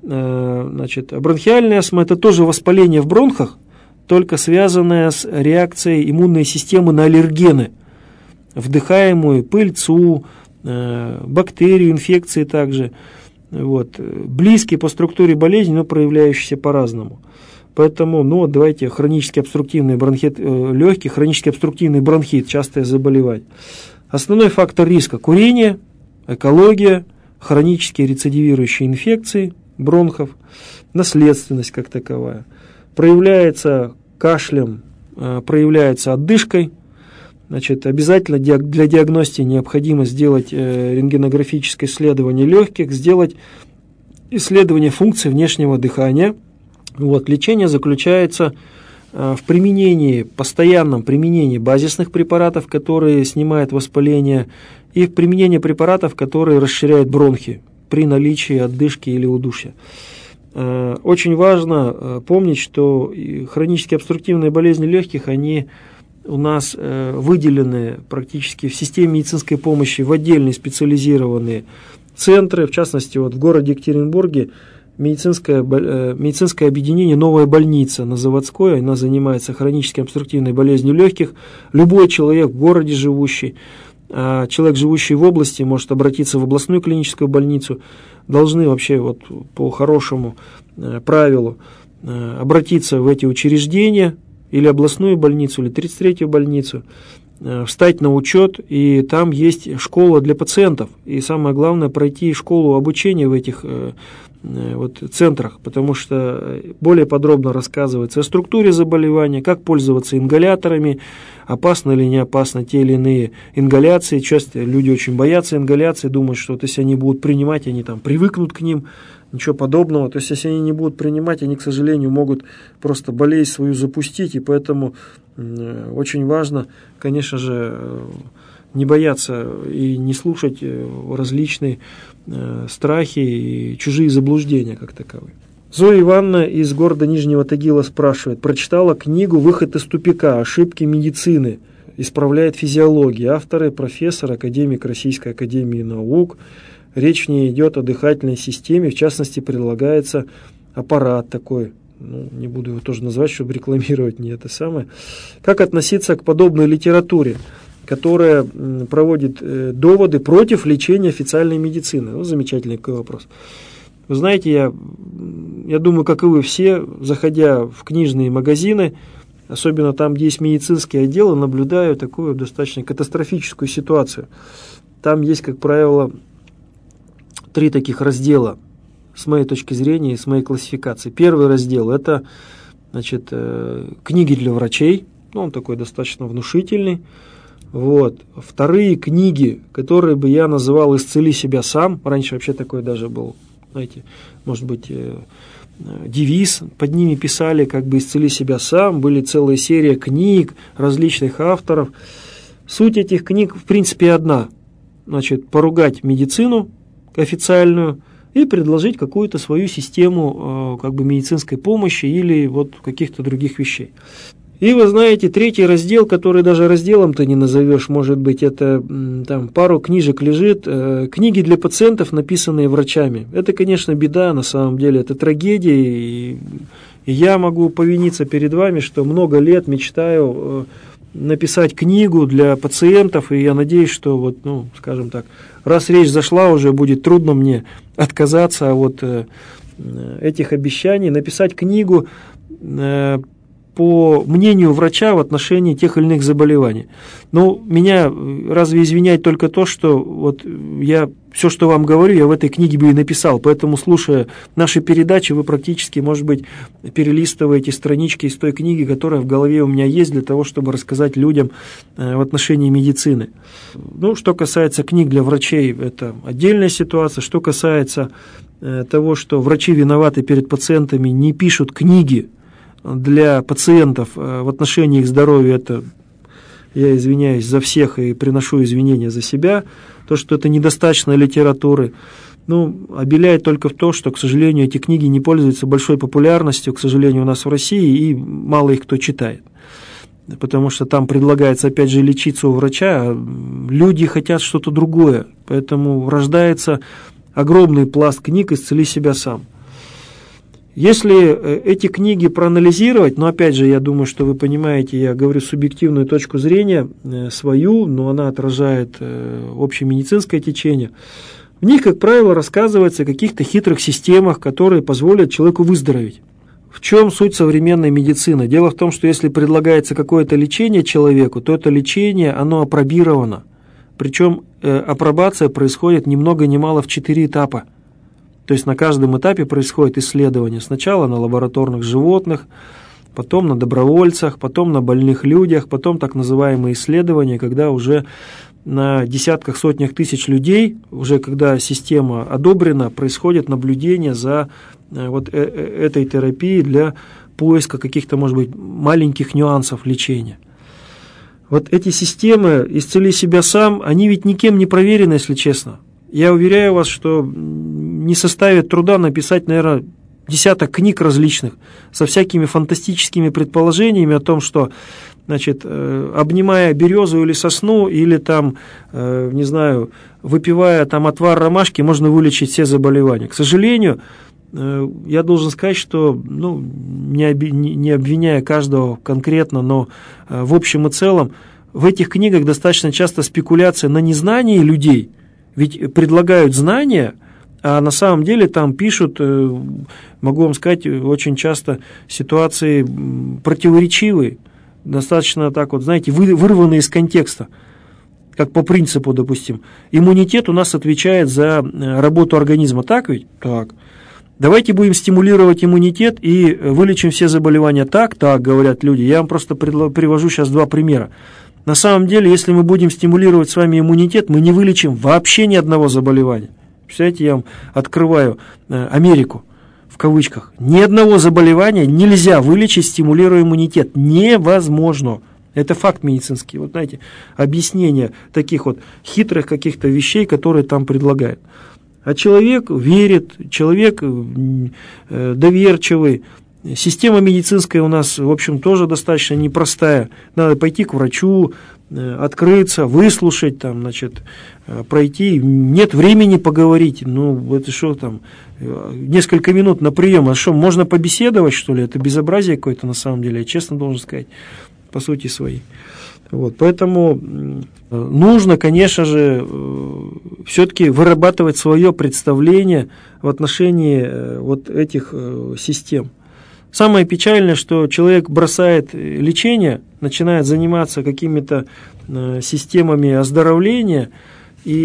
Значит, бронхиальная астма – это тоже воспаление в бронхах, только связанное с реакцией иммунной системы на аллергены, вдыхаемую пыльцу, бактерии, инфекции также. Вот. Близкие по структуре болезни, но проявляющиеся по-разному. Поэтому, давайте хронический обструктивный бронхит легких, хронический обструктивный бронхит, частое заболевание. Основной фактор риска – курение, экология, хронические рецидивирующие инфекции бронхов, наследственность как таковая. Проявляется кашлем, проявляется отдышкой. Значит, обязательно для диагностики необходимо сделать рентгенографическое исследование легких, сделать исследование функции внешнего дыхания. Вот, лечение заключается в применении, постоянном применении базисных препаратов, которые снимают воспаление, и в применении препаратов, которые расширяют бронхи при наличии отдышки или удушья. Очень важно помнить, что хронические обструктивные болезни легких, они у нас выделены практически в системе медицинской помощи в отдельные специализированные центры. В частности, вот в городе Екатеринбурге медицинское объединение «Новая больница» на Заводской, она занимается хронической обструктивной болезнью легких. Любой человек в городе живущий, человек, живущий в области, может обратиться в областную клиническую больницу, должны вообще вот по хорошему правилу обратиться в эти учреждения, или областную больницу, или 33-ю больницу, встать на учет, и там есть школа для пациентов. И самое главное, пройти школу обучения в этих центрах, потому что более подробно рассказывается о структуре заболевания, как пользоваться ингаляторами, опасно или не опасно те или иные ингаляции. Часто люди очень боятся ингаляции, думают, что вот если они будут принимать, они там привыкнут к ним. Ничего подобного. То есть, если они не будут принимать, они, к сожалению, могут просто болезнь свою запустить. И поэтому очень важно, конечно же, не бояться и не слушать различные страхи и чужие заблуждения как таковые. Зоя Ивановна из города Нижнего Тагила спрашивает. Прочитала книгу «Выход из тупика. Ошибки медицины. Исправляет физиология». Авторы профессор, академик Российской академии наук. Речь в ней идет о дыхательной системе, в частности, предлагается аппарат такой, не буду его тоже называть, чтобы рекламировать не это самое. Как относиться к подобной литературе, которая проводит доводы против лечения официальной медицины? Замечательный такой вопрос. Вы знаете, я думаю, как и вы все, заходя в книжные магазины, особенно там, где есть медицинские отделы, наблюдаю такую достаточно катастрофическую ситуацию. Там есть, как правило, 3 таких раздела, с моей точки зрения и с моей классификации. Первый раздел – это, значит, книги для врачей, он такой достаточно внушительный. Вот. Вторые книги, которые бы я называл «Исцели себя сам», раньше вообще такой даже был, знаете, может быть, девиз, под ними писали как бы «Исцели себя сам», были целая серия книг различных авторов. Суть этих книг, в принципе, одна, значит, поругать медицину официальную и предложить какую-то свою систему как бы медицинской помощи или вот каких-то других вещей. И вы знаете, 3-й раздел, который даже разделом-то не назовешь, может быть, это там пару книжек лежит, книги для пациентов, написанные врачами. Это, конечно, беда, на самом деле, это трагедия, и я могу повиниться перед вами, что много лет мечтаю написать книгу для пациентов, и я надеюсь, что вот, скажем так, раз речь зашла, уже будет трудно мне отказаться от этих обещаний, написать книгу по мнению врача в отношении тех или иных заболеваний. Но меня разве извиняет только то, что вот я все, что вам говорю, я в этой книге бы и написал. Поэтому, слушая наши передачи, вы практически, может быть, перелистываете странички из той книги, которая в голове у меня есть, для того, чтобы рассказать людям в отношении медицины. Что касается книг для врачей, это отдельная ситуация. Что касается того, что врачи виноваты перед пациентами, не пишут книги для пациентов в отношении их здоровья, это, я извиняюсь за всех и приношу извинения за себя, то, что это недостаточно литературы, обеляет только в то, что, к сожалению, эти книги не пользуются большой популярностью, к сожалению, у нас в России, и мало их кто читает. Потому что там предлагается, опять же, лечиться у врача, а люди хотят что-то другое. Поэтому рождается огромный пласт книг «Исцели себя сам». Если эти книги проанализировать, опять же, я думаю, что вы понимаете, я говорю субъективную точку зрения свою, но она отражает общемедицинское течение, в них, как правило, рассказывается о каких-то хитрых системах, которые позволят человеку выздороветь. В чем суть современной медицины? Дело в том, что если предлагается какое-то лечение человеку, то это лечение, оно апробировано. Причем апробация происходит ни много ни мало в 4 этапа. То есть на каждом этапе происходит исследование. Сначала на лабораторных животных, потом на добровольцах, потом на больных людях, потом так называемые исследования, когда уже на десятках, сотнях тысяч людей, уже когда система одобрена, происходит наблюдение за этой терапией для поиска каких-то, может быть, маленьких нюансов лечения. Вот эти системы «Исцели себя сам», они ведь никем не проверены, если честно. Я уверяю вас, что не составит труда написать, наверное, десяток книг различных со всякими фантастическими предположениями о том, что, обнимая березу или сосну, или выпивая отвар ромашки, можно вылечить все заболевания. К сожалению, я должен сказать, что, не обвиняя каждого конкретно, но в общем и целом, в этих книгах достаточно часто спекуляция на незнании людей, ведь предлагают знания, а на самом деле там пишут, могу вам сказать, очень часто ситуации противоречивые, достаточно вырванные из контекста. Как по принципу, допустим, иммунитет у нас отвечает за работу организма, так ведь? Так. Давайте будем стимулировать иммунитет и вылечим все заболевания. Так, говорят люди. Я вам просто привожу сейчас 2 примера. На самом деле, если мы будем стимулировать с вами иммунитет, мы не вылечим вообще ни одного заболевания. Представляете, я вам открываю Америку, в кавычках. Ни одного заболевания нельзя вылечить, стимулируя иммунитет. Невозможно. Это факт медицинский. Объяснение таких хитрых каких-то вещей, которые там предлагают. А человек верит, человек доверчивый. Система медицинская у нас, в общем, тоже достаточно непростая. Надо пойти к врачу, открыться, выслушать, пройти. Нет времени поговорить. Это что там, несколько минут на прием. А что, можно побеседовать, что ли? Это безобразие какое-то на самом деле, я честно должен сказать, по сути своей. Поэтому нужно, конечно же, все-таки вырабатывать свое представление в отношении этих систем. Самое печальное, что человек бросает лечение, начинает заниматься какими-то системами оздоровления, и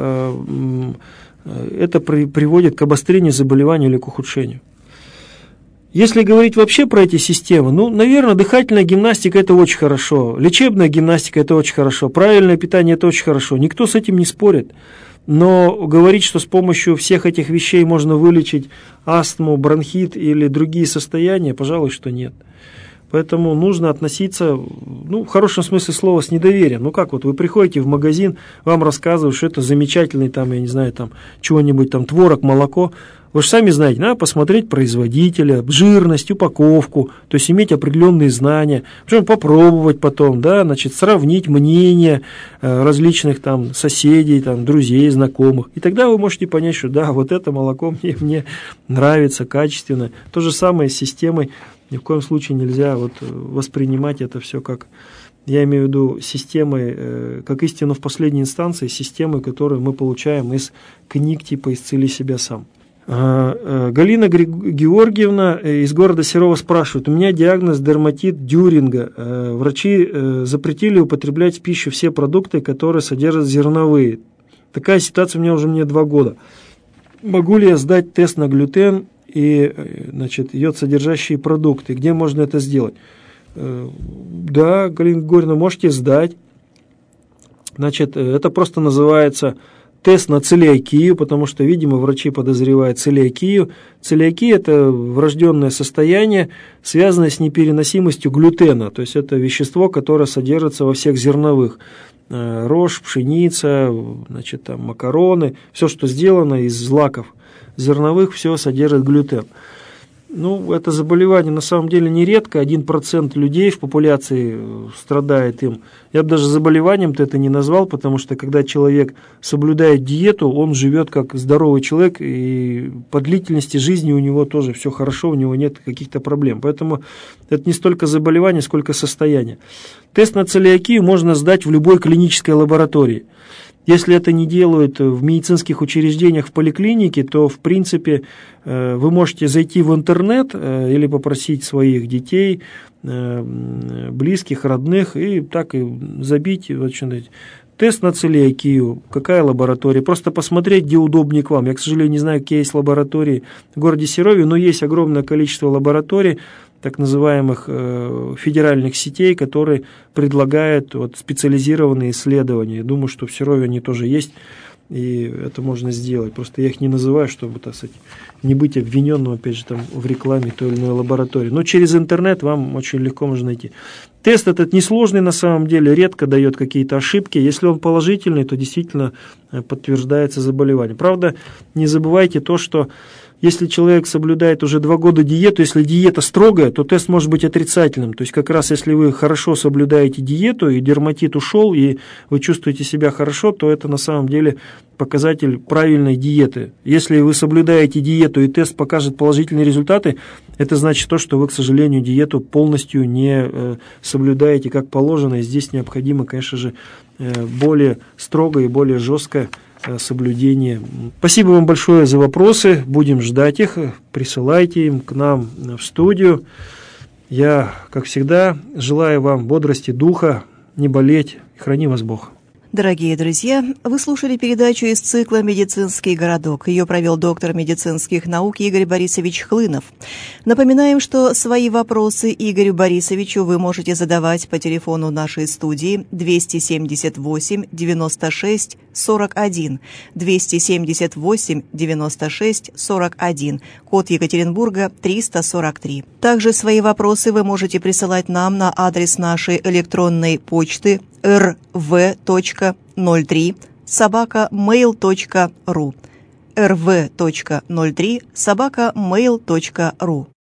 это приводит к обострению заболевания или к ухудшению. Если говорить вообще про эти системы, наверное, дыхательная гимнастика – это очень хорошо, лечебная гимнастика – это очень хорошо, правильное питание – это очень хорошо, никто с этим не спорит. Но говорить, что с помощью всех этих вещей можно вылечить астму, бронхит или другие состояния, пожалуй, что нет. Поэтому нужно относиться, в хорошем смысле слова, с недоверием. Вы приходите в магазин, вам рассказывают, что это замечательный, чего-нибудь, творог, молоко. Вы же сами знаете, надо посмотреть производителя, жирность, упаковку, то есть иметь определенные знания, причем попробовать потом, сравнить мнения различных соседей, друзей, знакомых. И тогда вы можете понять, что это молоко мне нравится, качественно. То же самое с системой. Ни в коем случае нельзя воспринимать это все как, я имею в виду, системой, как истину в последней инстанции, системой, которую мы получаем из книг типа «Исцели себя сам». Галина Георгиевна из города Серова спрашивает: у меня диагноз дерматит Дюринга. Врачи запретили употреблять в пищу все продукты, которые содержат зерновые. Такая ситуация у меня уже 2 года. Могу ли я сдать тест на глютен и йод-содержащие продукты? Где можно это сделать? Да, Галина Георгиевна, можете сдать. Это просто называется тест на целиакию, потому что, видимо, врачи подозревают целиакию. Целиакия – это врожденное состояние, связанное с непереносимостью глютена, то есть это вещество, которое содержится во всех зерновых. Рожь, пшеница, значит, там, макароны, все, что сделано из злаков зерновых, все содержит глютен. Ну, это заболевание на самом деле нередко, 1% людей в популяции страдает им. Я бы даже заболеванием-то это не назвал, потому что когда человек соблюдает диету, он живет как здоровый человек, и по длительности жизни у него тоже все хорошо, у него нет каких-то проблем. Поэтому это не столько заболевание, сколько состояние. Тест на целиакию можно сдать в любой клинической лаборатории. Если это не делают в медицинских учреждениях, в поликлинике, то, в принципе, вы можете зайти в интернет или попросить своих детей, близких, родных, и так и забить тест на целиакию, какая лаборатория, просто посмотреть, где удобнее к вам. Я, к сожалению, не знаю, какие есть лаборатории в городе Серове, но есть огромное количество лабораторий, так называемых федеральных сетей, которые предлагают специализированные исследования. Я думаю, что в Серове они тоже есть, и это можно сделать. Просто я их не называю, чтобы, так сказать, не быть обвиненным, опять же, там, в рекламе той или иной лаборатории. Но через интернет вам очень легко можно найти. Тест этот несложный на самом деле, редко дает какие-то ошибки. Если он положительный, то действительно подтверждается заболевание. Правда, не забывайте то, что если человек соблюдает уже 2 года диету, если диета строгая, то тест может быть отрицательным. То есть как раз если вы хорошо соблюдаете диету, и дерматит ушел, и вы чувствуете себя хорошо, то это на самом деле показатель правильной диеты. Если вы соблюдаете диету, и тест покажет положительные результаты, это значит то, что вы, к сожалению, диету полностью не соблюдаете как положено. И здесь необходимо, конечно же, более строгое и более жесткое соблюдение. Спасибо вам большое за вопросы. Будем ждать их. Присылайте им к нам в студию. Я, как всегда, желаю вам бодрости духа, не болеть. Храни вас Бог. Дорогие друзья, вы слушали передачу из цикла «Медицинский городок». Ее провел доктор медицинских наук Игорь Борисович Хлынов. Напоминаем, что свои вопросы Игорю Борисовичу вы можете задавать по телефону нашей студии 278 96 41, 278 96 41, код Екатеринбурга 343. Также свои вопросы вы можете присылать нам на адрес нашей электронной почты rv.03@mail.ru rv.03@mail.ru